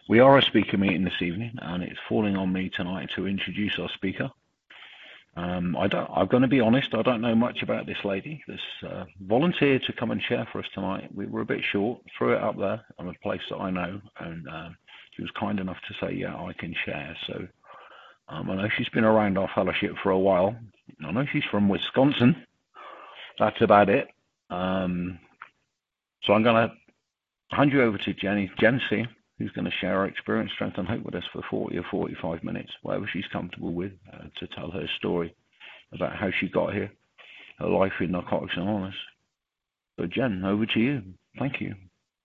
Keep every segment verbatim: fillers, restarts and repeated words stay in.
We are a speaker meeting this evening, and it's falling on me tonight to introduce our speaker. Um, I don't, I'm going to be honest, I don't know much about this lady. This uh, volunteered to come and share for us tonight. We were a bit short, threw it up there on a place that I know, and uh, she was kind enough to say, yeah, I can share. So um, I know she's been around our fellowship for a while. I know she's from Wisconsin. That's about it. Um, so I'm going to hand you over to Jenny, Jency, who's going to share her experience, strength, and hope with us for forty or forty-five minutes, whatever she's comfortable with, uh, to tell her story about how she got here, her life in Narcotics Anonymous. So, Jen, over to you. Thank you.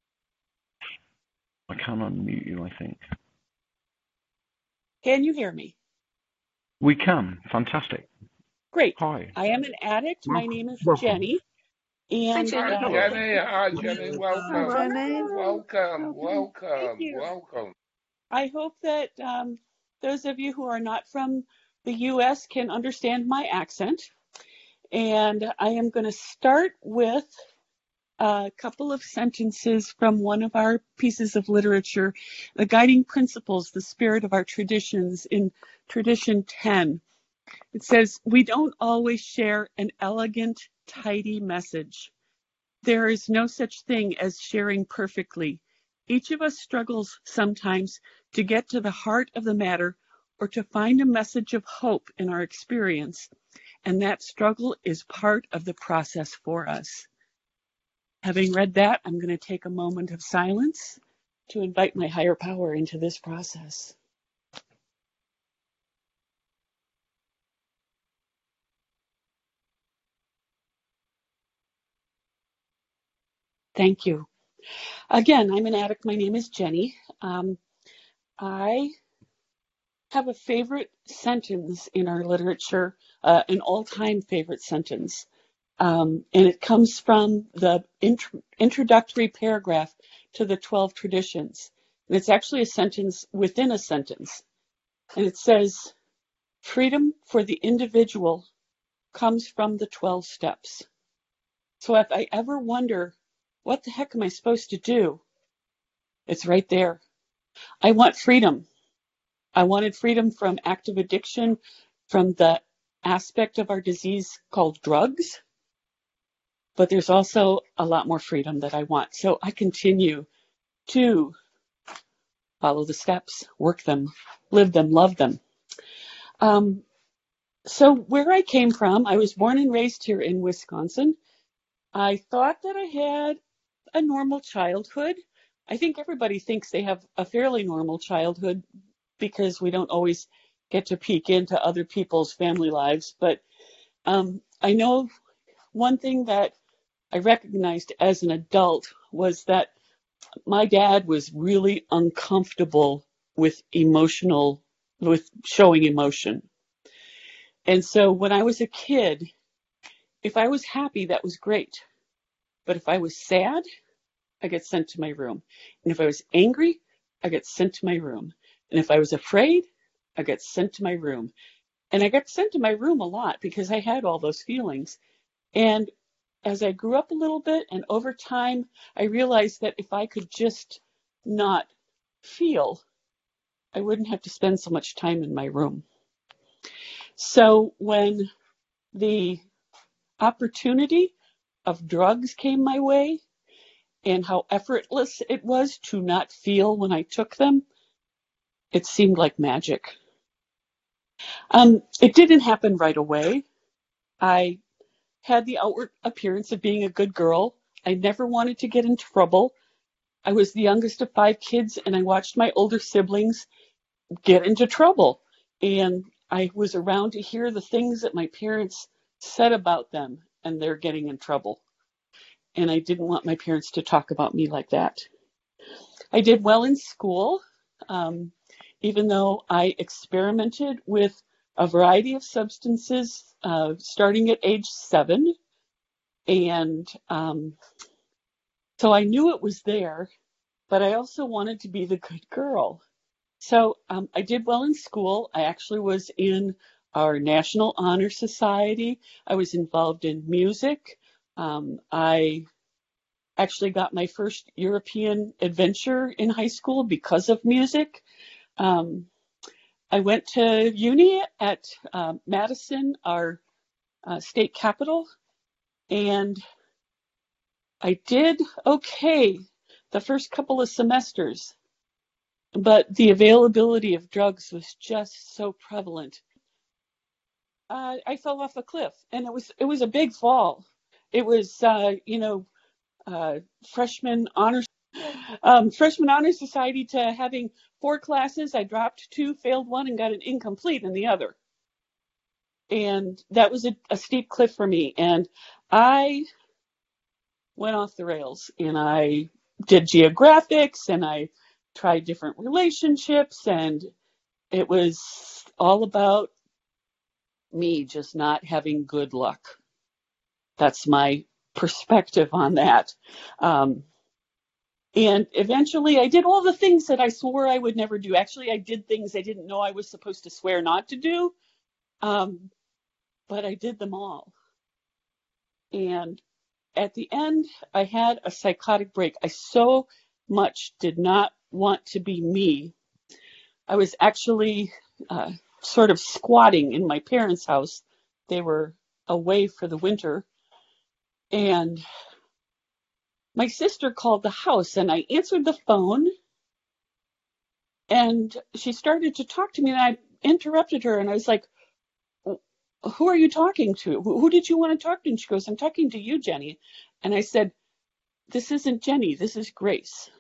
I can unmute you, I think. Can you hear me? We can. Fantastic. Great. Hi. I am an addict. My name is Welcome. Jenny. And Hi, uh, Jenny. Hi, Jenny. Welcome. Hi, Jenny. Welcome. Welcome. Thank Welcome. you. Welcome. I hope that um, those of you who are not from the U S can understand my accent. And I am going to start with a couple of sentences from one of our pieces of literature, The Guiding Principles, the Spirit of Our Traditions, in Tradition ten. It says, we don't always share an elegant, tidy message. There is no such thing as sharing perfectly. Each of us struggles sometimes to get to the heart of the matter or to find a message of hope in our experience, and that struggle is part of the process for us. Having read that, I'm going to take a moment of silence to invite my higher power into this process. Thank you. Again, I'm an addict. My name is Jenny. Um, I have a favorite sentence in our literature, uh, an all-time favorite sentence. Um, and it comes from the int- introductory paragraph to the twelve Traditions. And it's actually a sentence within a sentence. And it says, freedom for the individual comes from the twelve steps. So if I ever wonder, what the heck am I supposed to do? It's right there. I want freedom. I wanted freedom from active addiction, from the aspect of our disease called drugs. But there's also a lot more freedom that I want. So I continue to follow the steps, work them, live them, love them. Um, so where I came from, I was born and raised here in Wisconsin. I thought that I had a normal childhood. I think everybody thinks they have a fairly normal childhood because we don't always get to peek into other people's family lives. But um, I know one thing that I recognized as an adult was that my dad was really uncomfortable with emotional, with showing emotion. And so when I was a kid, if I was happy, that was great. But if I was sad, I get sent to my room. And if I was angry, I get sent to my room. And if I was afraid, I get sent to my room. And I got sent to my room a lot because I had all those feelings. And as I grew up a little bit and over time, I realized that if I could just not feel, I wouldn't have to spend so much time in my room. So when the opportunity of drugs came my way and how effortless it was to not feel when I took them, it seemed like magic. Um, it didn't happen right away. I had the outward appearance of being a good girl. I never wanted to get in trouble. I was the youngest of five kids, and I watched my older siblings get into trouble. And I was around to hear the things that my parents said about them, and they're getting in trouble. And I didn't want my parents to talk about me like that. I did well in school, um, even though I experimented with a variety of substances uh, starting at age seven. And um, so I knew it was there, but I also wanted to be the good girl. So um, I did well in school. I actually was in our National Honor Society. I was involved in music. Um, I actually got my first European adventure in high school because of music. Um, I went to uni at uh, Madison, our uh, state capital, and I did okay the first couple of semesters, but the availability of drugs was just so prevalent. Uh, I fell off a cliff, and it was it was a big fall. It was, uh, you know, uh, freshman honors, um, freshman honor society to having four classes. I dropped two, failed one, and got an incomplete in the other. And that was a, a steep cliff for me. And I went off the rails, and I did geographics, and I tried different relationships, and it was all about me just not having good luck. That's my perspective on that. Um, and eventually I did all the things that I swore I would never do. Actually, I did things I didn't know I was supposed to swear not to do, um, but I did them all. And at the end, I had a psychotic break. I so much did not want to be me. I was actually uh, sort of squatting in my parents' house. They were away for the winter. And my sister called the house, and I answered the phone, and she started to talk to me, and I interrupted her, and I was like, who are you talking to? Who did you want to talk to? And she goes, I'm talking to you, Jenny. And I said, this isn't Jenny, this is Grace.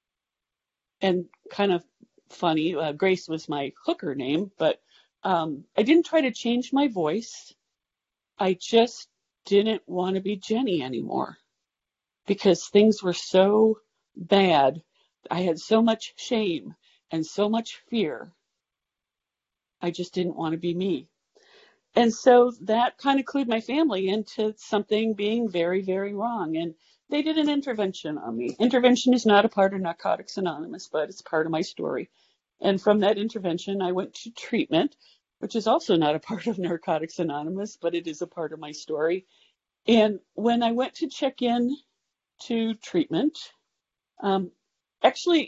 And kind of funny, uh, Grace was my hooker name, but um, I didn't try to change my voice. I just didn't want to be Jenny anymore because things were so bad. I had so much shame and so much fear. I just didn't want to be me. And so that kind of clued my family into something being very, very wrong. And they did an intervention on me. Intervention is not a part of Narcotics Anonymous, but it's part of my story. And from that intervention, I went to treatment, which is also not a part of Narcotics Anonymous, but it is a part of my story. And when I went to check in to treatment, um, actually,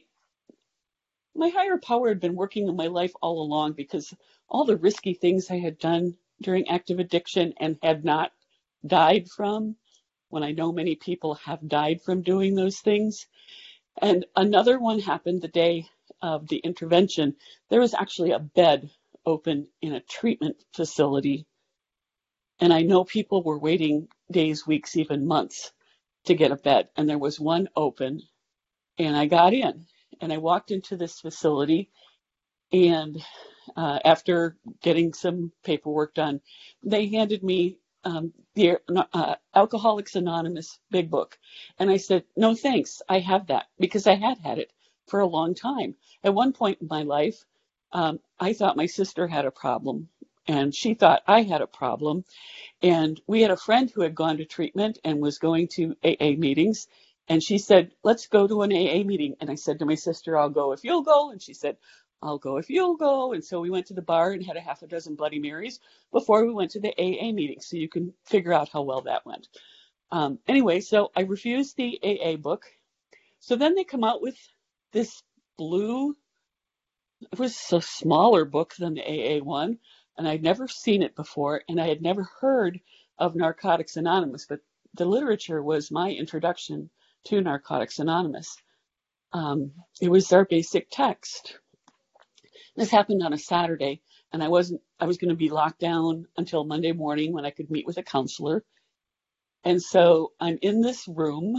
my higher power had been working in my life all along because all the risky things I had done during active addiction and had not died from, when I know many people have died from doing those things. And another one happened the day of the intervention. There was actually a bed open in a treatment facility. And I know people were waiting days, weeks, even months to get a bed. And there was one open, and I got in. And I walked into this facility, and uh, after getting some paperwork done, they handed me um, the uh, Alcoholics Anonymous Big Book. And I said, no, thanks. I have that, because I had had it for a long time. At one point in my life, um, I thought my sister had a problem, and she thought I had a problem. And we had a friend who had gone to treatment and was going to A A meetings. And she said, let's go to an A A meeting. And I said to my sister, I'll go if you'll go. And she said, I'll go if you'll go. And so we went to the bar and had a half a dozen Bloody Marys before we went to the A A meeting. So you can figure out how well that went. Um, anyway, so I refused the A A book. So then they come out with this blue, it was a smaller book than the A A one. And I'd never seen it before. And I had never heard of Narcotics Anonymous. But the literature was my introduction to Narcotics Anonymous. Um, it was their basic text. This happened on a Saturday, and I wasn't, I was going to be locked down until Monday morning when I could meet with a counselor. And so I'm in this room.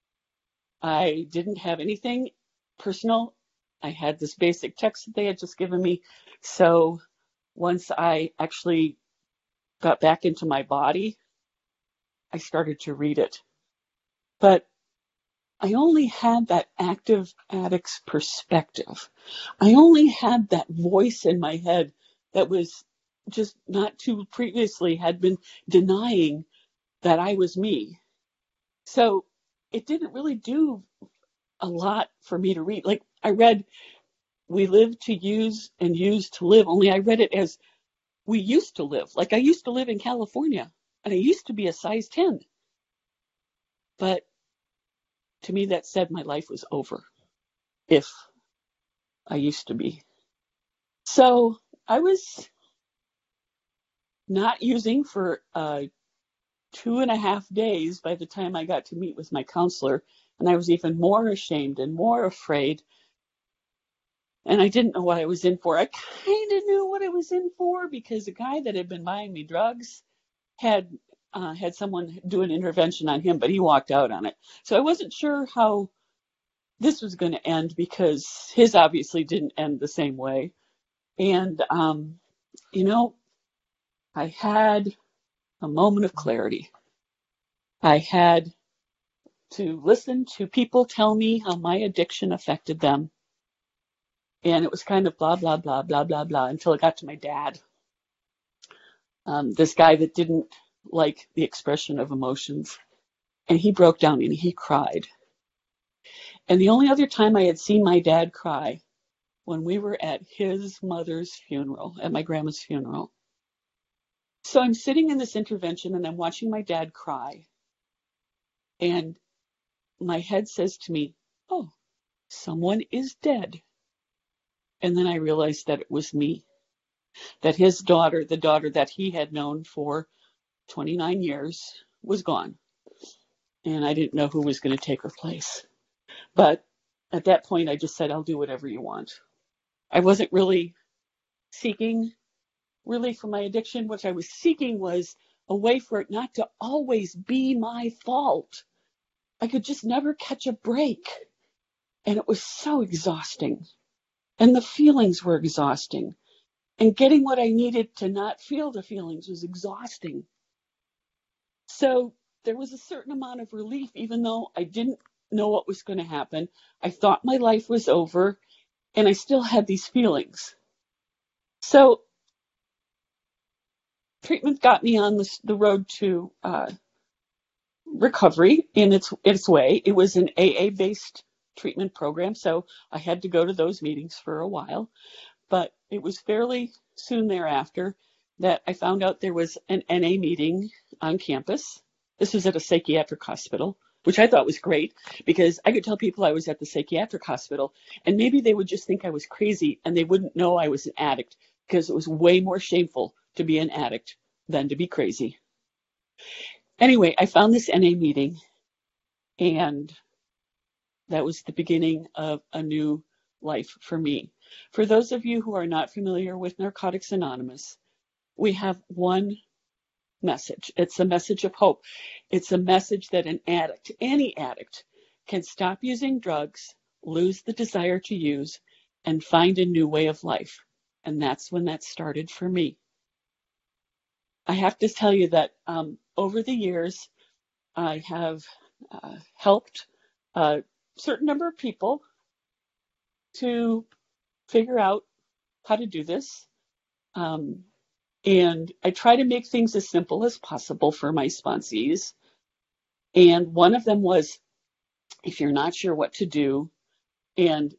I didn't have anything personal. I had this basic text that they had just given me. So once I actually got back into my body, I started to read it. But I only had that active addict's perspective. I only had that voice in my head that was just not too previously had been denying that I was me. So it didn't really do a lot for me to read. Like I read, we live to use and use to live, only I read it as we used to live. Like I used to live in California, and I used to be a size ten. But to me, that said my life was over if I used to be. So I was not using for uh, two and a half days by the time I got to meet with my counselor, and I was even more ashamed and more afraid, and I didn't know what I was in for. I kind of knew what I was in for because the guy that had been buying me drugs had uh, had someone do an intervention on him, but he walked out on it. So I wasn't sure how this was going to end because his obviously didn't end the same way. And, um, you know, I had a moment of clarity. I had to listen to people tell me how my addiction affected them. And it was kind of blah, blah, blah, blah, blah, blah, until it got to my dad. Um, this guy that didn't like the expression of emotions. And he broke down and he cried. And the only other time I had seen my dad cry when we were at his mother's funeral, at my grandma's funeral. So I'm sitting in this intervention and I'm watching my dad cry. And my head says to me, oh, someone is dead. And then I realized that it was me, that his daughter, the daughter that he had known for twenty-nine years, was gone. And I didn't know who was going to take her place. But at that point, I just said, I'll do whatever you want. I wasn't really seeking relief from my addiction. What I was seeking was a way for it not to always be my fault. I could just never catch a break. And it was so exhausting. And the feelings were exhausting. And getting what I needed to not feel the feelings was exhausting. So there was a certain amount of relief, even though I didn't know what was going to happen. I thought my life was over, and I still had these feelings. So treatment got me on the, the road to uh, recovery in its its way. It was an A A-based treatment program, so I had to go to those meetings for a while. But it was fairly soon thereafter that I found out there was an N A meeting on campus. This was at a psychiatric hospital, which I thought was great because I could tell people I was at the psychiatric hospital and maybe they would just think I was crazy and they wouldn't know I was an addict because it was way more shameful to be an addict than to be crazy. Anyway, I found this N A meeting, and that was the beginning of a new life for me. For those of you who are not familiar with Narcotics Anonymous, we have one message. It's a message of hope. It's a message that an addict, any addict, can stop using drugs, lose the desire to use, and find a new way of life. And that's when that started for me. I have to tell you that um, over the years, I have uh, helped a certain number of people to figure out how to do this. Um, and I try to make things as simple as possible for my sponsees. And one of them was, if you're not sure what to do and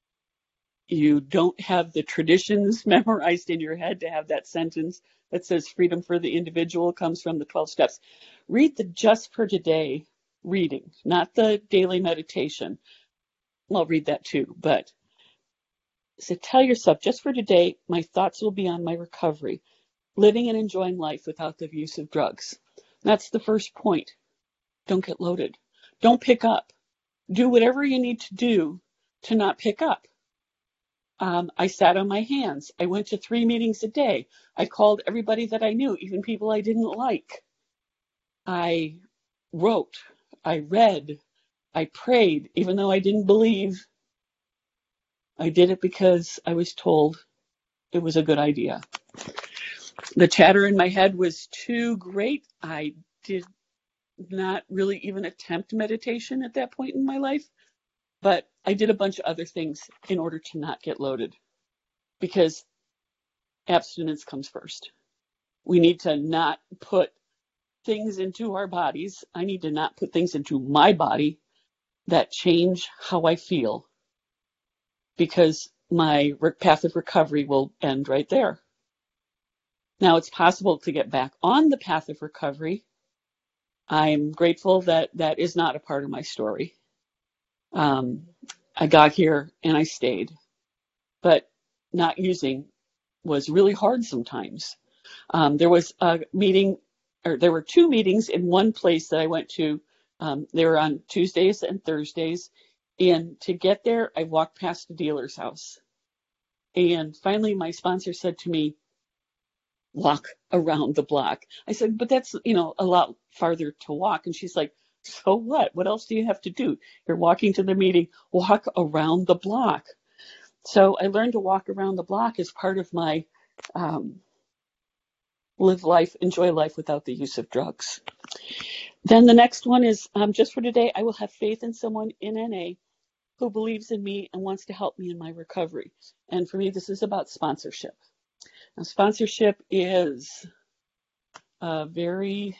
you don't have the traditions memorized in your head to have that sentence that says freedom for the individual comes from the twelve steps, read the Just for Today reading, not the daily meditation. Well, read that too, but so tell yourself, just for today, my thoughts will be on my recovery, living and enjoying life without the use of drugs. That's the first point. Don't get loaded. Don't pick up. Do whatever you need to do to not pick up. Um, I sat on my hands. I went to three meetings a day. I called everybody that I knew, even people I didn't like. I wrote. I read. I prayed, even though I didn't believe. I did it because I was told it was a good idea. The chatter in my head was too great. I did not really even attempt meditation at that point in my life, but I did a bunch of other things in order to not get loaded, because abstinence comes first. We need to not put things into our bodies. I need to not put things into my body that change how I feel, because my path of recovery will end right there. Now, it's possible to get back on the path of recovery. I'm grateful that that is not a part of my story. Um, I got here and I stayed, but not using was really hard sometimes. Um, there was a meeting, or there were two meetings in one place that I went to. Um, they were on Tuesdays and Thursdays. And to get there, I walked past the dealer's house. And finally, my sponsor said to me, walk around the block. I said, but that's, you know, a lot farther to walk. And she's like, so what? What else do you have to do? You're walking to the meeting, walk around the block. So I learned to walk around the block as part of my um, live life, enjoy life without the use of drugs. Then the next one is um, just for today, I will have faith in someone in N A who believes in me and wants to help me in my recovery. And for me, this is about sponsorship. Now, sponsorship is a very,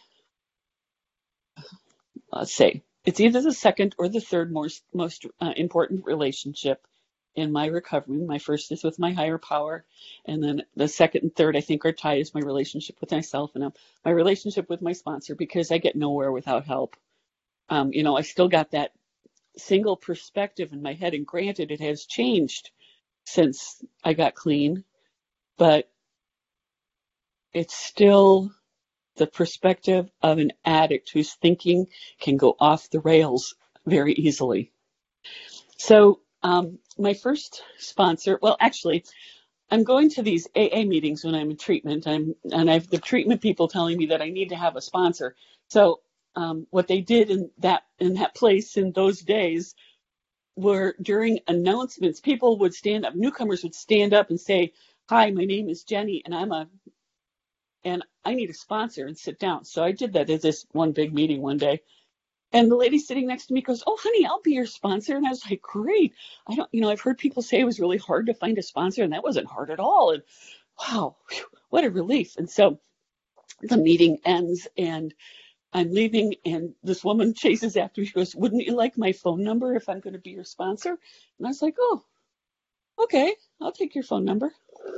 let's say, it's either the second or the third most, most uh, important relationship in my recovery. My first is with my higher power. And then the second and third, I think, are tied is my relationship with myself and um, my relationship with my sponsor, because I get nowhere without help. Um, you know, I still got that single perspective in my head. And granted, it has changed since I got clean, but it's still the perspective of an addict whose thinking can go off the rails very easily. So um, my first sponsor, well, actually, I'm going to these A A meetings when I'm in treatment, I'm, and I have the treatment people telling me that I need to have a sponsor. So um, what they did in that in that place in those days were during announcements, people would stand up, newcomers would stand up and say, hi, my name is Jenny, and I'm a and I need a sponsor, and sit down. So I did that at this one big meeting one day. And the lady sitting next to me goes, oh, honey, I'll be your sponsor. And I was like, great. I don't, you know, I've heard people say it was really hard to find a sponsor, and that wasn't hard at all. And wow, whew, what a relief. And so the meeting ends and I'm leaving, and this woman chases after me. She goes, wouldn't you like my phone number if I'm going to be your sponsor? And I was like, oh, okay, I'll take your phone number.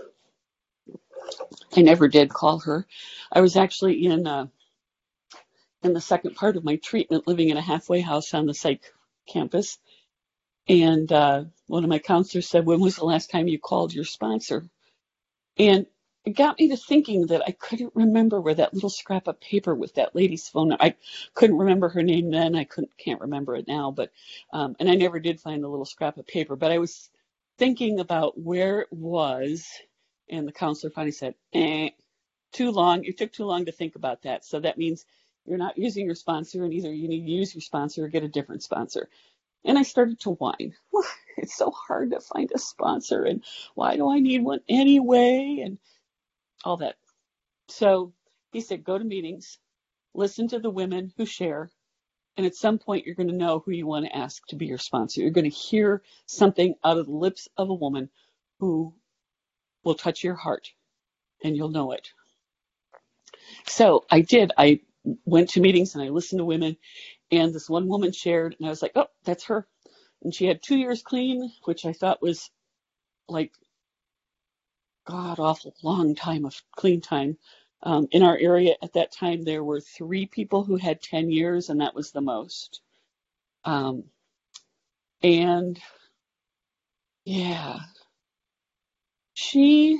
I never did call her. I was actually in uh, in the second part of my treatment, living in a halfway house on the psych campus. And uh, one of my counselors said, when was the last time you called your sponsor? And it got me to thinking that I couldn't remember where that little scrap of paper with that lady's phone number. I couldn't remember her name then. I couldn't can't remember it now. But um, and I never did find the little scrap of paper. But I was thinking about where it was, and the counselor finally said, eh, too long. It took too long to think about that. So that means you're not using your sponsor, and either you need to use your sponsor or get a different sponsor. And I started to whine. It's so hard to find a sponsor, and why do I need one anyway? And all that. So he said, go to meetings, listen to the women who share, and at some point you're going to know who you want to ask to be your sponsor. You're going to hear something out of the lips of a woman who will touch your heart, and you'll know it. So I did. I went to meetings and I listened to women, and this one woman shared, and I was like, oh, that's her. And she had two years clean, which I thought was like god awful long time of clean time. Um, in our area at that time, there were three people who had ten years, and that was the most. Um, and yeah, she,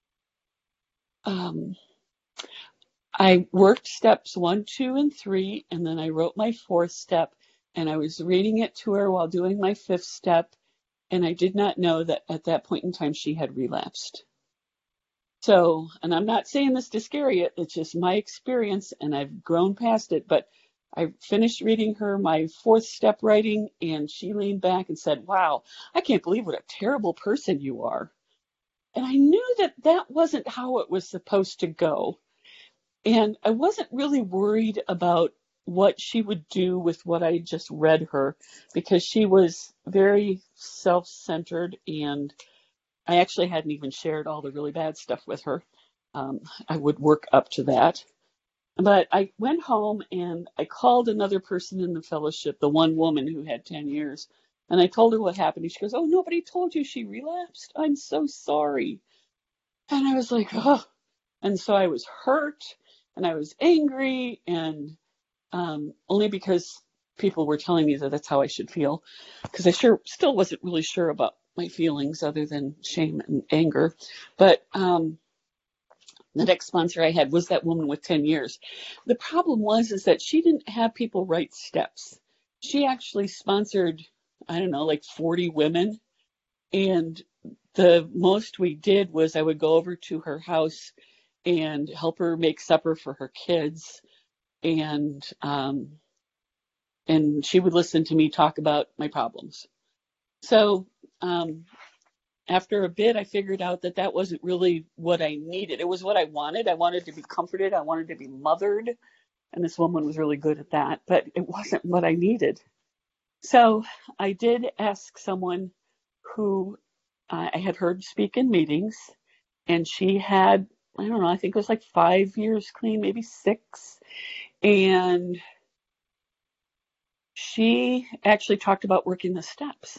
um, I worked steps one, two, and three, and then I wrote my fourth step, and I was reading it to her while doing my fifth step, and I did not know that at that point in time she had relapsed. So, and I'm not saying this to scare you, it's just my experience, and I've grown past it, but I finished reading her my fourth step writing, and she leaned back and said, wow, I can't believe what a terrible person you are. And I knew that that wasn't how it was supposed to go. And I wasn't really worried about what she would do with what I just read her, because she was very self-centered, and I actually hadn't even shared all the really bad stuff with her. Um, I would work up to that. But I went home and I called another person in the fellowship, the one woman who had ten years, and I told her what happened. And she goes, oh, nobody told you she relapsed? I'm so sorry. And I was like, oh. And so I was hurt and I was angry, and um, only because people were telling me that that's how I should feel, because I sure still wasn't really sure about my feelings other than shame and anger. But um, the next sponsor I had was that woman with ten years. The problem was is that she didn't have people write steps. She actually sponsored, I don't know, like forty women. And the most we did was I would go over to her house and help her make supper for her kids. And um, and she would listen to me talk about my problems. So um, after a bit, I figured out that that wasn't really what I needed. It was what I wanted. I wanted to be comforted. I wanted to be mothered. And this woman was really good at that, but it wasn't what I needed. So I did ask someone who uh, I had heard speak in meetings, and she had, I don't know, I think it was like five years clean, maybe six. And she actually talked about working the steps.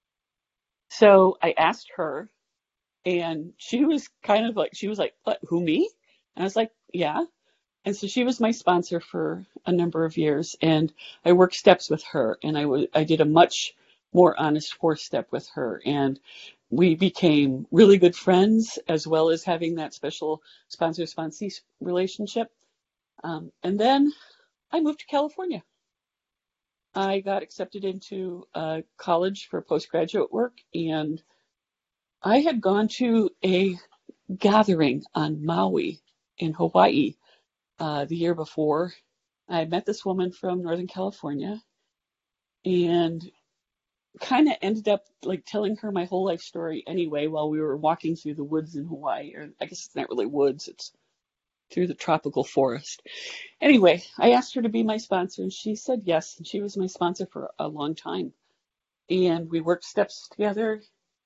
So I asked her, and she was kind of like, she was like, what, who, me? And I was like, yeah. And so she was my sponsor for a number of years, and I worked steps with her, and I, w- I did a much more honest four step with her, and we became really good friends, as well as having that special sponsor-sponsee relationship. Um, and then I moved to California. I got accepted into uh, college for postgraduate work, and I had gone to a gathering on Maui in Hawaii uh, the year before. I met this woman from Northern California and kind of ended up like telling her my whole life story anyway while we were walking through the woods in Hawaii. Or I guess it's not really woods, it's through the tropical forest. Anyway, I asked her to be my sponsor, and she said yes, and she was my sponsor for a long time. And we worked steps together,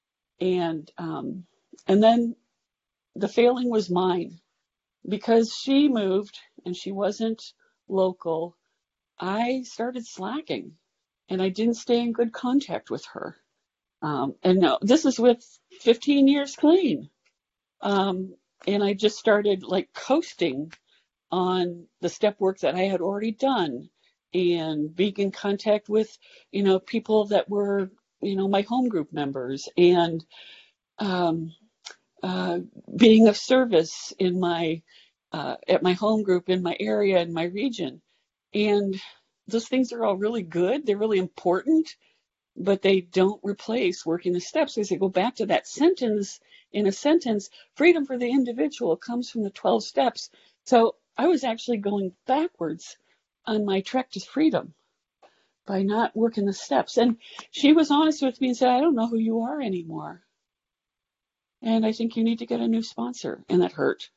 and um, and then the failing was mine. Because she moved and she wasn't local, I started slacking, and I didn't stay in good contact with her. Um, and no, this is with fifteen years clean. Um, and I just started like coasting on the step work that I had already done, and being in contact with, you know, people that were, you know, my home group members, and um, uh, being of service in my uh, at my home group, in my area, in my region. And those things are all really good. They're really important, but they don't replace working the steps, because they go back to that sentence in a sentence, freedom for the individual comes from the twelve steps. So I was actually going backwards on my trek to freedom by not working the steps. And she was honest with me and said, I don't know who you are anymore, and I think you need to get a new sponsor. And that hurt.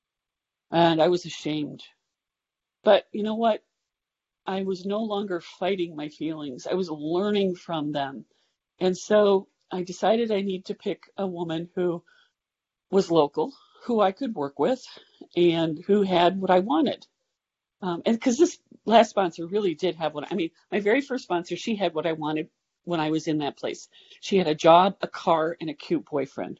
And I was ashamed. But you know what? I was no longer fighting my feelings. I was learning from them. And so I decided I need to pick a woman who was local, who I could work with, and who had what I wanted. Um, and because this last sponsor really did have what I mean, my very first sponsor, she had what I wanted when I was in that place. She had a job, a car, and a cute boyfriend.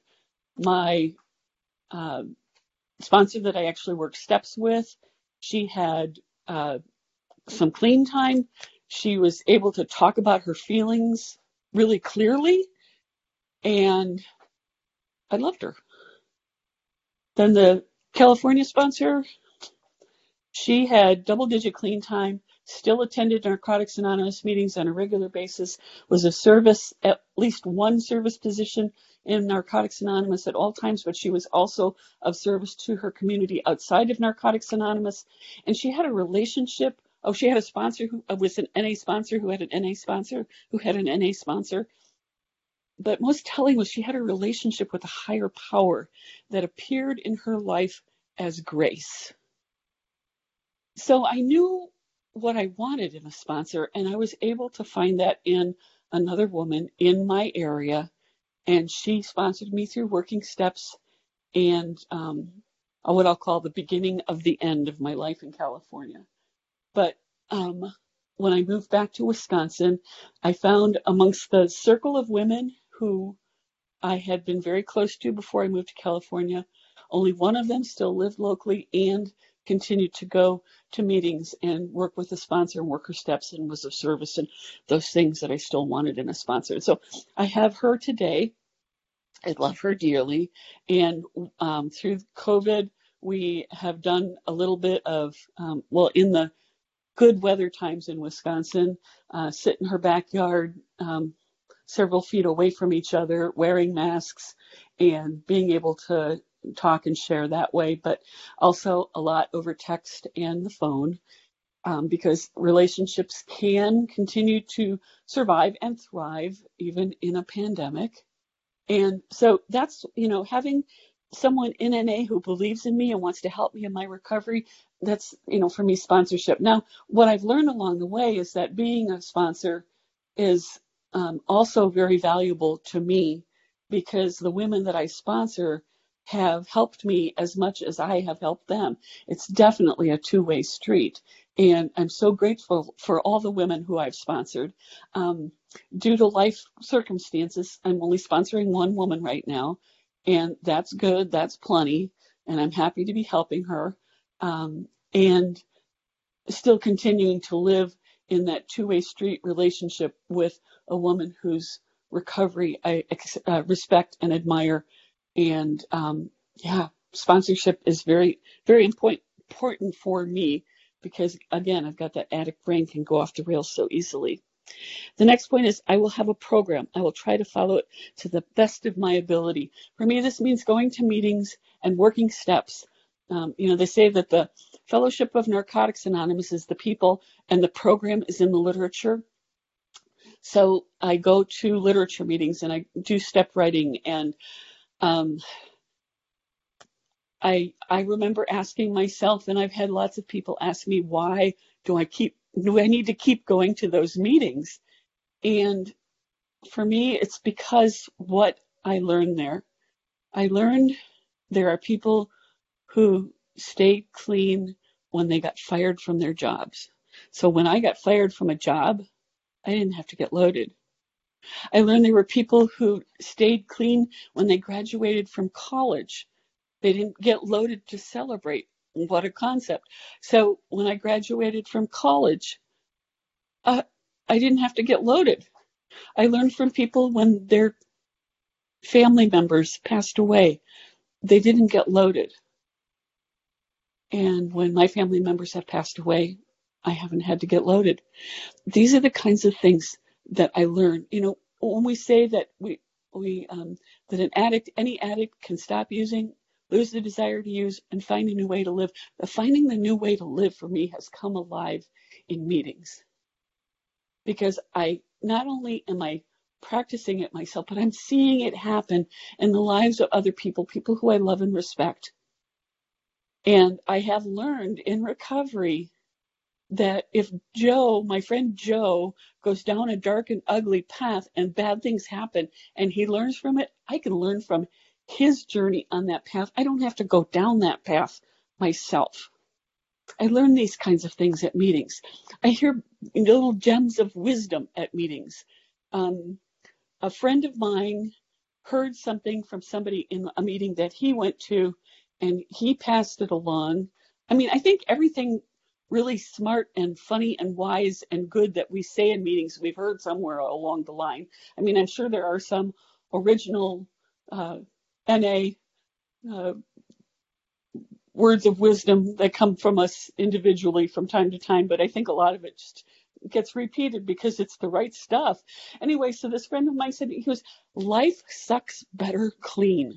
My uh, sponsor that I actually worked steps with, she had uh, some clean time. She was able to talk about her feelings really clearly, and I loved her. Then the California sponsor, she had double-digit clean time, still attended Narcotics Anonymous meetings on a regular basis, was a service, at least one service position in Narcotics Anonymous at all times, but she was also of service to her community outside of Narcotics Anonymous. And she had a relationship. Oh, she had a sponsor who uh, was an N A sponsor who had an N A sponsor who had an N A sponsor. But most telling was she had a relationship with a higher power that appeared in her life as grace. So I knew what I wanted in a sponsor, and I was able to find that in another woman in my area, and she sponsored me through working steps and um, what I'll call the beginning of the end of my life in California. But um, when I moved back to Wisconsin, I found amongst the circle of women who I had been very close to before I moved to California, only one of them still lived locally, and continued to go to meetings and work with the sponsor and work her steps and was of service and those things that I still wanted in a sponsor. So I have her today. I love her dearly. And um, through COVID, we have done a little bit of, um, well, in the good weather times in Wisconsin, uh, sit in her backyard, um, several feet away from each other, wearing masks and being able to talk and share that way, but also a lot over text and the phone, um, because relationships can continue to survive and thrive even in a pandemic. And so that's, you know, having someone in N A who believes in me and wants to help me in my recovery, that's, you know, for me, sponsorship. Now, what I've learned along the way is that being a sponsor is um, also very valuable to me, because the women that I sponsor have helped me as much as I have helped them. It's definitely a two-way street. And I'm so grateful for all the women who I've sponsored. Um, due to life circumstances, I'm only sponsoring one woman right now, and that's good. That's plenty. And I'm happy to be helping her, um, and still continuing to live in that two-way street relationship with a woman whose recovery I uh, respect and admire. And um, yeah, sponsorship is very, very important important for me, because again, I've got that addict brain, can go off the rails so easily. The next point is I will have a program. I will try to follow it to the best of my ability. For me, this means going to meetings and working steps. Um, you know, they say that the Fellowship of Narcotics Anonymous is the people and the program is in the literature. So I go to literature meetings and I do step writing, and um, I I remember asking myself, and I've had lots of people ask me, why do I keep do I need to keep going to those meetings? And for me, it's because what I learned there. I learned there are people who stayed clean when they got fired from their jobs. So when I got fired from a job, I didn't have to get loaded. I learned there were people who stayed clean when they graduated from college. They didn't get loaded to celebrate. What a concept. So when I graduated from college, uh, I didn't have to get loaded. I learned from people when their family members passed away, they didn't get loaded. And when my family members have passed away, I haven't had to get loaded. These are the kinds of things that I learned. You know, when we say that we we um, that an addict, any addict, can stop using, lose the desire to use, and find a new way to live. The finding the new way to live for me has come alive in meetings, because I not only am I practicing it myself, but I'm seeing it happen in the lives of other people, people who I love and respect. And I have learned in recovery that if Joe, my friend Joe, goes down a dark and ugly path and bad things happen and he learns from it, I can learn from his journey on that path. I don't have to go down that path myself. I learn these kinds of things at meetings. I hear little gems of wisdom at meetings. Um, a friend of mine heard something from somebody in a meeting that he went to, and he passed it along. I mean, I think everything really smart and funny and wise and good that we say in meetings, we've heard somewhere along the line. I mean, I'm sure there are some original uh, N A uh, words of wisdom that come from us individually from time to time, but I think a lot of it just gets repeated because it's the right stuff. Anyway, so this friend of mine said, he goes, life sucks better clean.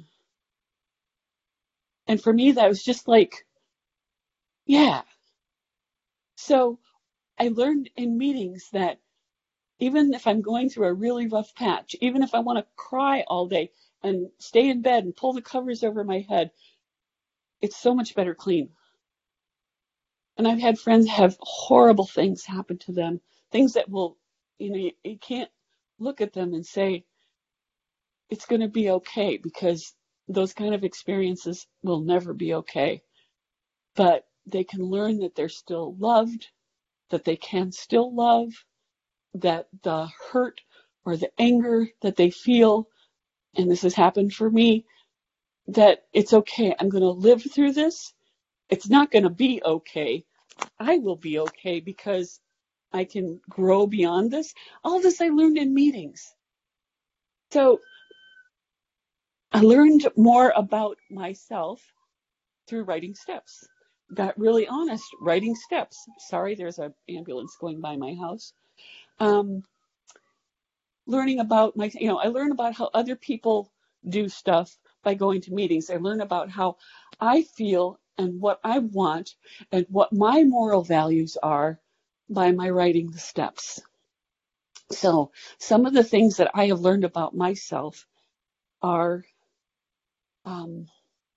And for me, that was just like, yeah. So I learned in meetings that even if I'm going through a really rough patch, even if I want to cry all day and stay in bed and pull the covers over my head, it's so much better clean. And I've had friends have horrible things happen to them, things that will, you know, you, you can't look at them and say, it's going to be okay, because those kind of experiences will never be okay. But they can learn that they're still loved, that they can still love, that the hurt or the anger that they feel, and this has happened for me, that it's okay. I'm going to live through this, it's not going to be okay. I will be okay because I can grow beyond this. All this I learned in meetings. So I learned more about myself through writing steps. Got really honest, writing steps. Sorry, there's an ambulance going by my house. Um, learning about my, you know, I learn about how other people do stuff by going to meetings. I learn about how I feel and what I want and what my moral values are by my writing the steps. So some of the things that I have learned about myself are, um,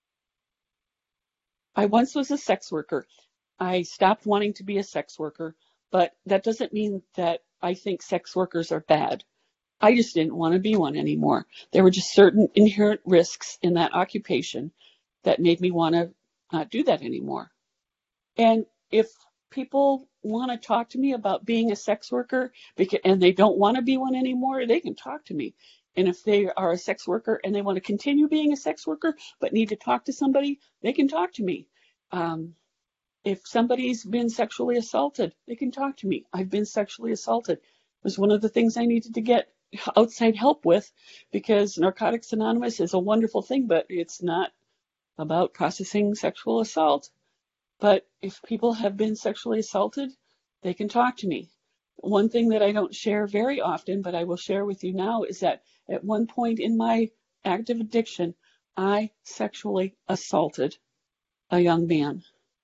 I once was a sex worker. I stopped wanting to be a sex worker, but that doesn't mean that I think sex workers are bad. I just didn't want to be one anymore. There were just certain inherent risks in that occupation that made me want to not do that anymore. And if people want to talk to me about being a sex worker and they don't want to be one anymore, they can talk to me. And if they are a sex worker and they want to continue being a sex worker but need to talk to somebody, they can talk to me. Um, if somebody's been sexually assaulted, they can talk to me. I've been sexually assaulted. It was one of the things I needed to get outside help with, because Narcotics Anonymous is a wonderful thing, but it's not about processing sexual assault. But if people have been sexually assaulted, they can talk to me. One thing that I don't share very often, but I will share with you now, is that at one point in my active addiction, I sexually assaulted a young man.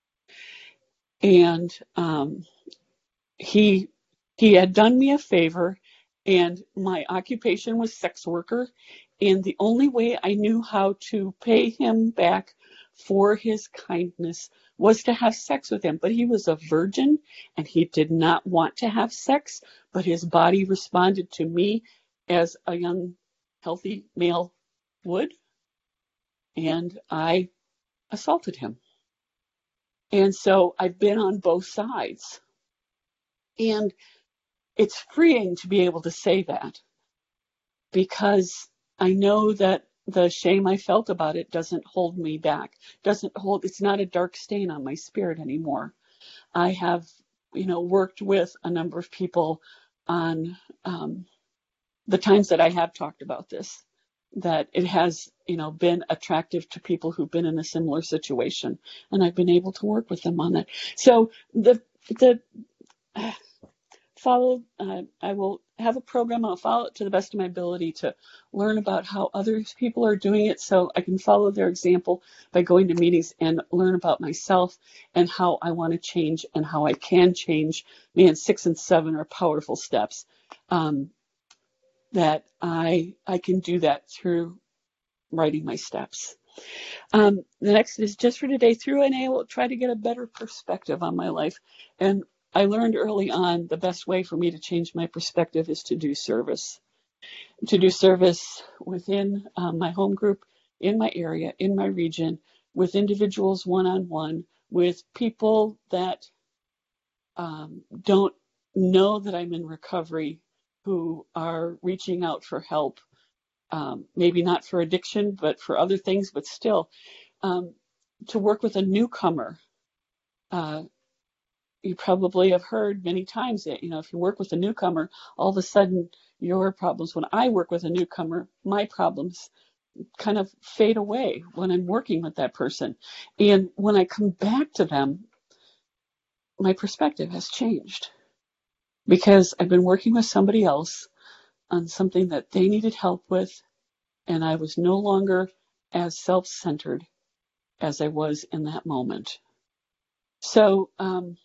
And um, he he had done me a favor, and my occupation was sex worker. And the only way I knew how to pay him back for his kindness was to have sex with him. But he was a virgin and he did not want to have sex, but his body responded to me as a young, healthy male would. And I assaulted him. And so I've been on both sides. And it's freeing to be able to say that, because I know that the shame I felt about it doesn't hold me back, doesn't hold, it's not a dark stain on my spirit anymore. I have, you know, worked with a number of people on um, the times that I have talked about this, that it has, you know, been attractive to people who've been in a similar situation, and I've been able to work with them on that. So the, the, uh, follow, uh, I will have a program. I'll follow it to the best of my ability to learn about how other people are doing it, so I can follow their example by going to meetings and learn about myself and how I want to change and how I can change. Man, six and seven are powerful steps. Um, that I I can do that through writing my steps. Um, the next is just for today. Through N A, I will try to get a better perspective on my life. And I learned early on the best way for me to change my perspective is to do service. To do service within um, my home group, in my area, in my region, with individuals one-on-one, with people that um, don't know that I'm in recovery, who are reaching out for help, um, maybe not for addiction, but for other things, but still, um, to work with a newcomer. Uh, you probably have heard many times that, you know, if you work with a newcomer, all of a sudden your problems, when I work with a newcomer, my problems kind of fade away when I'm working with that person. And when I come back to them, my perspective has changed, because I've been working with somebody else on something that they needed help with, and I was no longer as self-centered as I was in that moment. So um,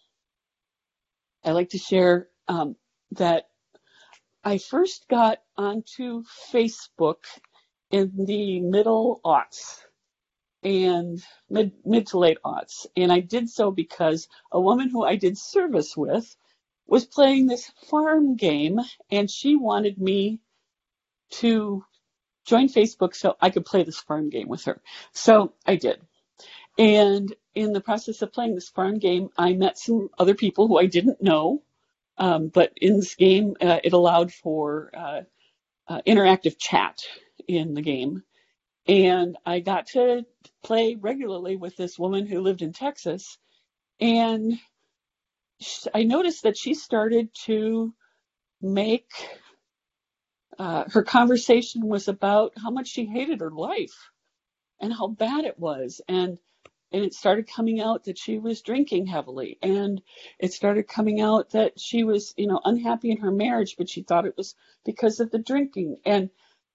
I like to share um, that I first got onto Facebook in the middle aughts and mid, mid to late aughts. And I did so because a woman who I did service with was playing this farm game, and she wanted me to join Facebook so I could play this farm game with her. So I did. And in the process of playing this farm game, I met some other people who I didn't know. Um, but in this game, uh, it allowed for uh, uh, interactive chat in the game. And I got to play regularly with this woman who lived in Texas, and I noticed that she started to make uh, her conversation was about how much she hated her life and how bad it was. And and it started coming out that she was drinking heavily, and it started coming out that she was, you know, unhappy in her marriage, but she thought it was because of the drinking. And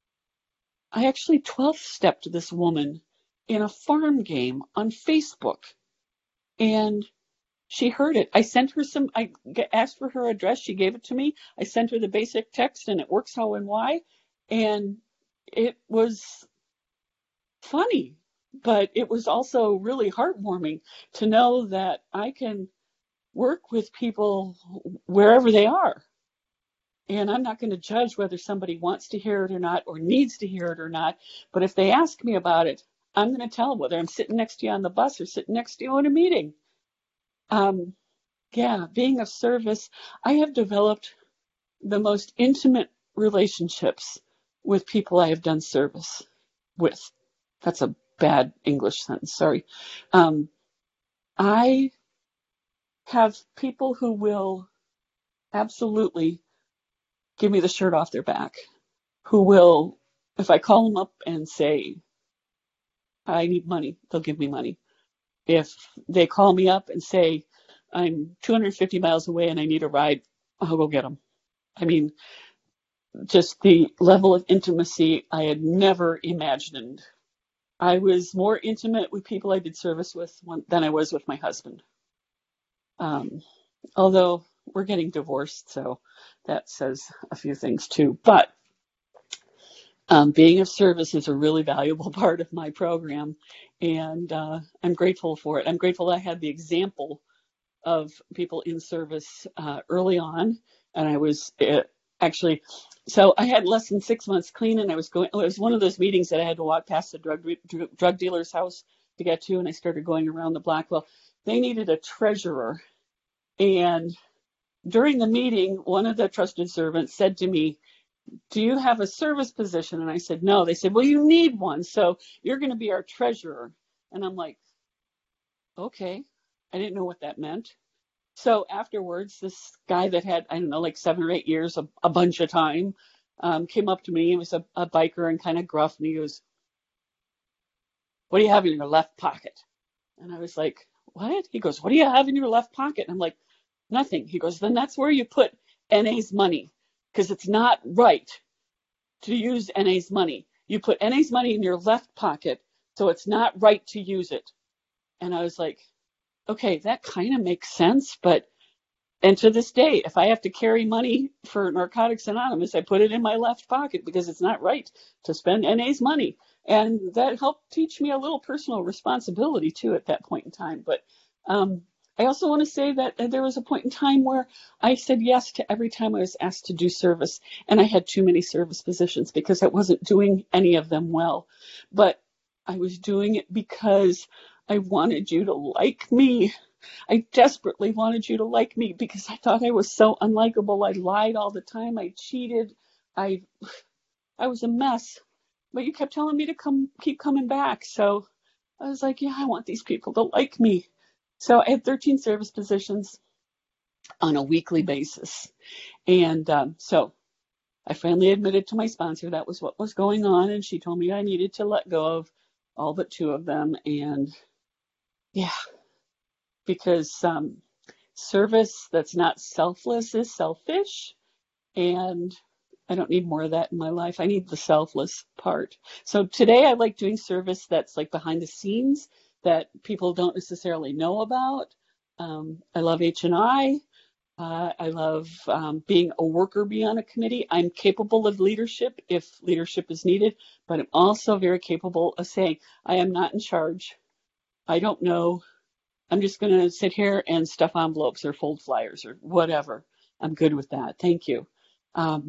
I actually twelve-stepped this woman in a farm game on Facebook, and she heard it. I sent her some, I asked for her address. She gave it to me. I sent her the basic text, and it works how and why. And it was funny, but it was also really heartwarming to know that I can work with people wherever they are. And I'm not going to judge whether somebody wants to hear it or not, or needs to hear it or not. But if they ask me about it, I'm going to tell them, whether I'm sitting next to you on the bus or sitting next to you in a meeting. Um, yeah, being of service, I have developed the most intimate relationships with people I have done service with. That's a bad English sentence, sorry. Um, I have people who will absolutely give me the shirt off their back, who will, if I call them up and say, I need money, they'll give me money. If they call me up and say, I'm two hundred fifty miles away and I need a ride, I'll go get them. I mean, just the level of intimacy I had never imagined. I was more intimate with people I did service with than I was with my husband. Um, although we're getting divorced, so that says a few things too. But um, being of service is a really valuable part of my program, and uh, I'm grateful for it. I'm grateful I had the example of people in service uh, early on, and I was uh, actually, so I had less than six months clean, and I was going, it was one of those meetings that I had to walk past the drug drug dealer's house to get to, and I started going around the block. Well, they needed a treasurer, and during the meeting, one of the trusted servants said to me, do you have a service position? And I said, no. They said, well, you need one, so you're going to be our treasurer. And I'm like, okay. I didn't know what that meant. So afterwards, this guy that had, I don't know, like seven or eight years, a, a bunch of time, um, came up to me. He was a, a biker and kind of gruff, and he goes, what do you have in your left pocket? And I was like, what? He goes, what do you have in your left pocket? And I'm like, nothing. He goes, then that's where you put N A's money, because it's not right to use N A's money. You put N A's money in your left pocket, so it's not right to use it. And I was like, okay, that kind of makes sense, but, and to this day, if I have to carry money for Narcotics Anonymous, I put it in my left pocket because it's not right to spend N A's money. And that helped teach me a little personal responsibility too at that point in time. But um, I also want to say that there was a point in time where I said yes to every time I was asked to do service, and I had too many service positions because I wasn't doing any of them well. But I was doing it because I wanted you to like me. I desperately wanted you to like me because I thought I was so unlikable. I lied all the time. I cheated. I I was a mess. But you kept telling me to come, keep coming back. So I was like, yeah, I want these people to like me. So I had thirteen service positions on a weekly basis. And um, so I finally admitted to my sponsor that was what was going on. And she told me I needed to let go of all but two of them. And yeah, because um, service that's not selfless is selfish, and I don't need more of that in my life. I need the selfless part. So today I like doing service that's like behind the scenes that people don't necessarily know about. Um, I love H and I. Uh, I love um, being a worker bee on a committee. I'm capable of leadership if leadership is needed, but I'm also very capable of saying, I am not in charge. I don't know. I'm just going to sit here and stuff envelopes or fold flyers or whatever. I'm good with that. Thank you. Um,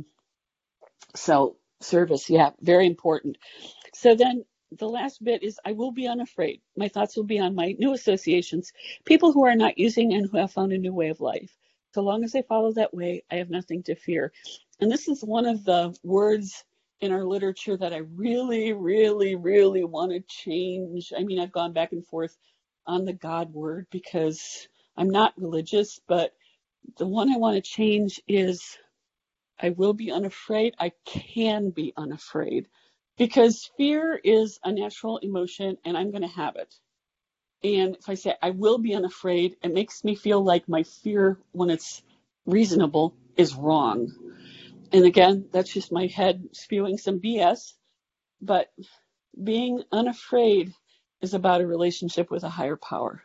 so service, yeah, very important. So then the last bit is I will be unafraid. My thoughts will be on my new associations, people who are not using and who have found a new way of life. So long as I follow that way, I have nothing to fear. And this is one of the words in our literature that I really, really, really want to change. I mean, I've gone back and forth on the God word because I'm not religious, but the one I want to change is I will be unafraid. I can be unafraid because fear is a natural emotion and I'm going to have it. And if I say I will be unafraid, it makes me feel like my fear, when it's reasonable, is wrong. And again, that's just my head spewing some B S. But being unafraid is about a relationship with a higher power.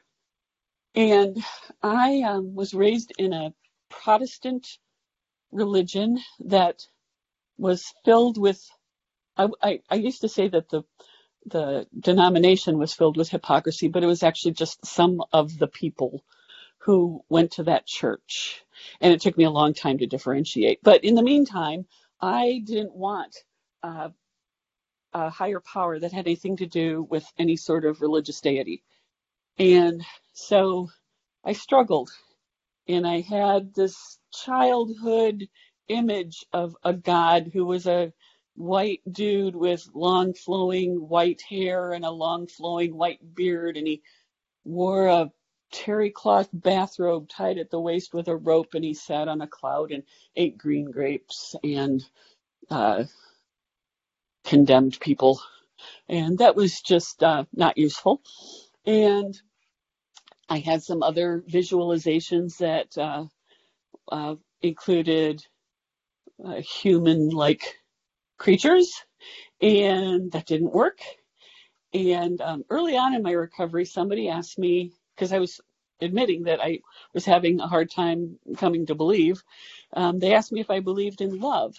And I um, was raised in a Protestant religion that was filled with, I, I, I used to say that the the denomination was filled with hypocrisy, but it was actually just some of the people who went to that church. And it took me a long time to differentiate. But in the meantime, I didn't want uh, a higher power that had anything to do with any sort of religious deity. And so I struggled. And I had this childhood image of a God who was a white dude with long flowing white hair and a long flowing white beard, and he wore a terry cloth bathrobe tied at the waist with a rope, and he sat on a cloud and ate green grapes and uh, condemned people, and that was just uh, not useful. And I had some other visualizations that uh, uh, included uh, human-like creatures, and that didn't work. And um, early on in my recovery, somebody asked me, because I was admitting that I was having a hard time coming to believe, um, they asked me if I believed in love.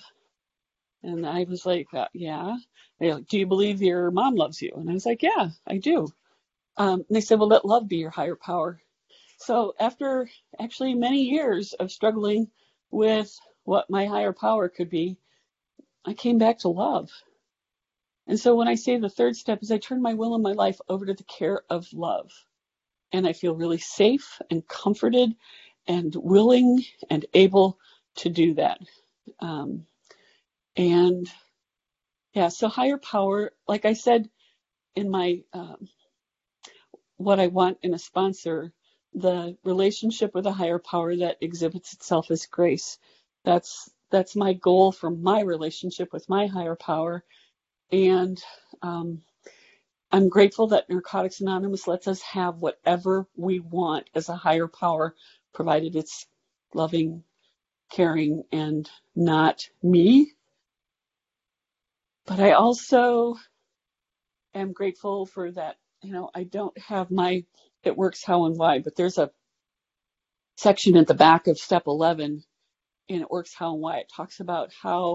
And I was like, uh, yeah. They're like, do you believe your mom loves you? And I was like, yeah, I do. Um, and they said, well, let love be your higher power. So after actually many years of struggling with what my higher power could be, I came back to love. And so when I say the third step is I turn my will and my life over to the care of love. And I feel really safe and comforted and willing and able to do that. Um, and yeah, so higher power, like I said in my, um, what I want in a sponsor, the relationship with a higher power that exhibits itself as grace. That's, that's my goal for my relationship with my higher power. And um, I'm grateful that Narcotics Anonymous lets us have whatever we want as a higher power, provided it's loving, caring, and not me. But I also am grateful for that, you know, I don't have my It Works How and Why, but there's a section at the back of step eleven in It Works How and Why. It talks about how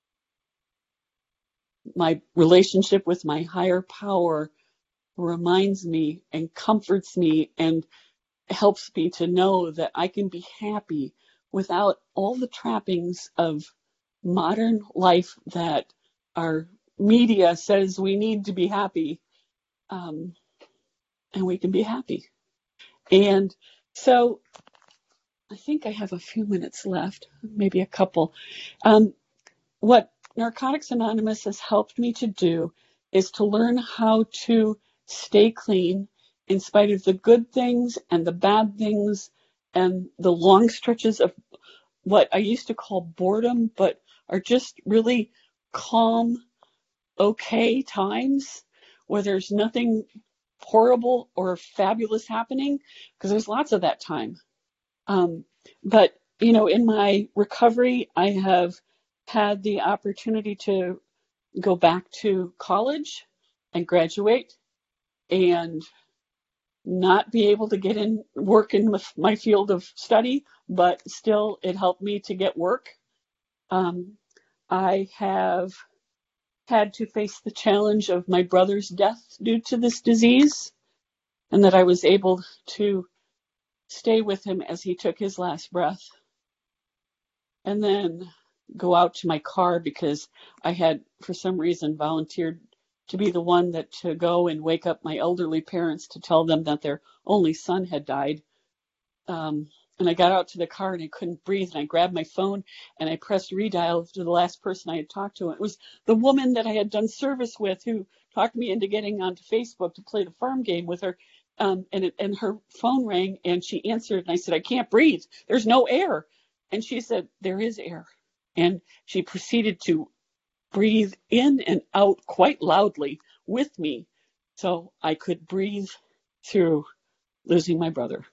my relationship with my higher power reminds me and comforts me and helps me to know that I can be happy without all the trappings of modern life that our media says we need to be happy, um, and we can be happy. And so I think I have a few minutes left, maybe a couple. Um, what Narcotics Anonymous has helped me to do is to learn how to stay clean in spite of the good things and the bad things and the long stretches of what I used to call boredom, but are just really calm, okay times where there's nothing horrible or fabulous happening, because there's lots of that time. Um, but, you know, in my recovery, I have had the opportunity to go back to college and graduate and not be able to get in work in my field of study, but still it helped me to get work. Um, I have had to face the challenge of my brother's death due to this disease, and that I was able to stay with him as he took his last breath. And then go out to my car because I had, for some reason, volunteered to be the one that to go and wake up my elderly parents to tell them that their only son had died. Um, and I got out to the car and I couldn't breathe, and I grabbed my phone and I pressed redial to the last person I had talked to. It was the woman that I had done service with who talked me into getting onto Facebook to play the farm game with her. Um, and it, and her phone rang and she answered, and I said, I can't breathe. There's no air. And she said, there is air. And she proceeded to breathe in and out quite loudly with me so I could breathe through losing my brother.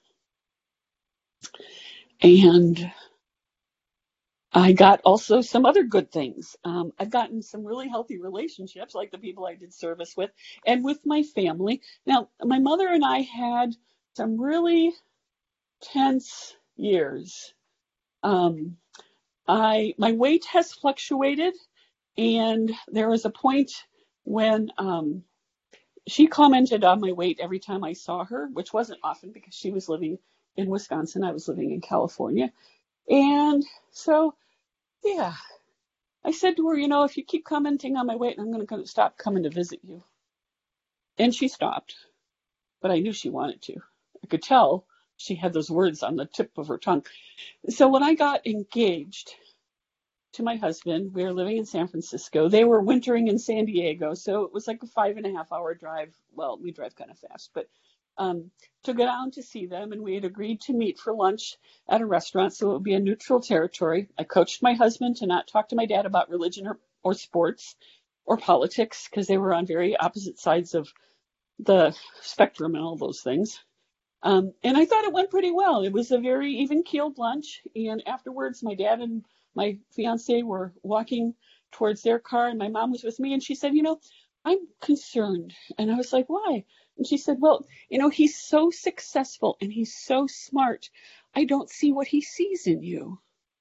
And I got also some other good things. Um, I've gotten some really healthy relationships, like the people I did service with, and with my family. Now, my mother and I had some really tense years. Um, I my weight has fluctuated, and there was a point when um, she commented on my weight every time I saw her, which wasn't often because she was living in Wisconsin. I was living in California. And so, yeah, I said to her, you know, if you keep commenting on my weight, I'm going to stop coming to visit you. And she stopped, but I knew she wanted to. I could tell she had those words on the tip of her tongue. So when I got engaged to my husband, we were living in San Francisco. They were wintering in San Diego, so it was like a five and a half hour drive. Well, we drive kind of fast, but um, to go down to see them, and we had agreed to meet for lunch at a restaurant, so it would be a neutral territory. I coached my husband to not talk to my dad about religion or, or sports or politics, because they were on very opposite sides of the spectrum and all those things. Um, and I thought it went pretty well. It was a very even-keeled lunch, and afterwards my dad and my fiance were walking towards their car, and my mom was with me, and she said, you know, I'm concerned. And I was like, why? And she said, well, you know, he's so successful and he's so smart. I don't see what he sees in you.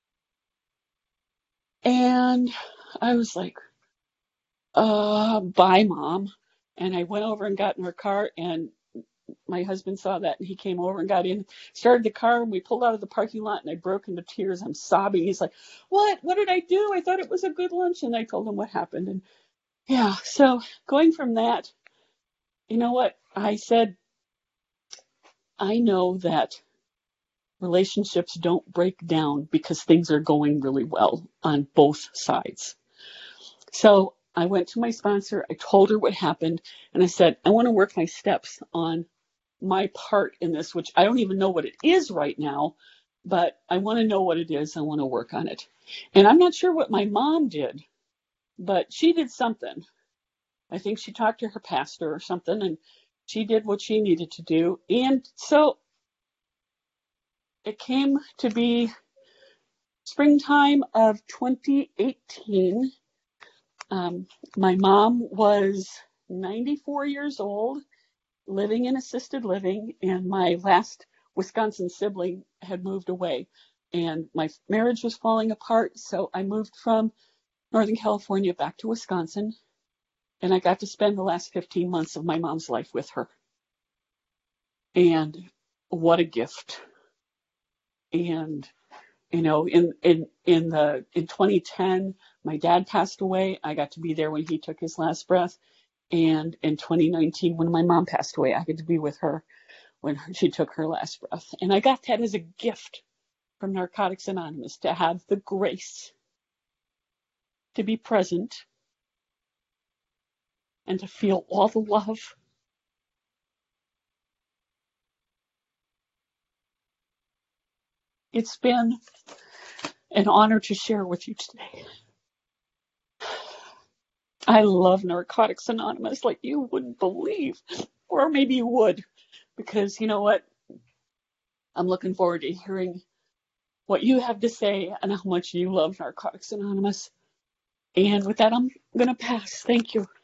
And I was like, uh, bye, Mom. And I went over and got in her car, and my husband saw that, and he came over and got in, started the car, and we pulled out of the parking lot, and I broke into tears. I'm sobbing. He's like, what? What did I do? I thought it was a good lunch. And I told him what happened. And yeah, so going from that, you know what? I said, I know that relationships don't break down because things are going really well on both sides. So I went to my sponsor. I told her what happened, and I said, I want to work my steps on my part in this, which I don't even know what it is right now, but I want to know what it is. I want to work on it. And I'm not sure what my mom did, but she did something. I think she talked to her pastor or something, and she did what she needed to do. And so it came to be springtime of twenty eighteen. Um, my mom was ninety-four years old, living in assisted living, and my last Wisconsin sibling had moved away, and my marriage was falling apart. So I moved from Northern California back to Wisconsin, and I got to spend the last fifteen months of my mom's life with her. And what a gift. And, you know, in, in, in the, in twenty ten, my dad passed away. I got to be there when he took his last breath. And in twenty nineteen, when my mom passed away, I got to be with her when she took her last breath. And I got that as a gift from Narcotics Anonymous, to have the grace to be present and to feel all the love. It's been an honor to share with you today. I love Narcotics Anonymous like you wouldn't believe, or maybe you would, because you know what? I'm looking forward to hearing what you have to say and how much you love Narcotics Anonymous. And with that, I'm going to pass. Thank you.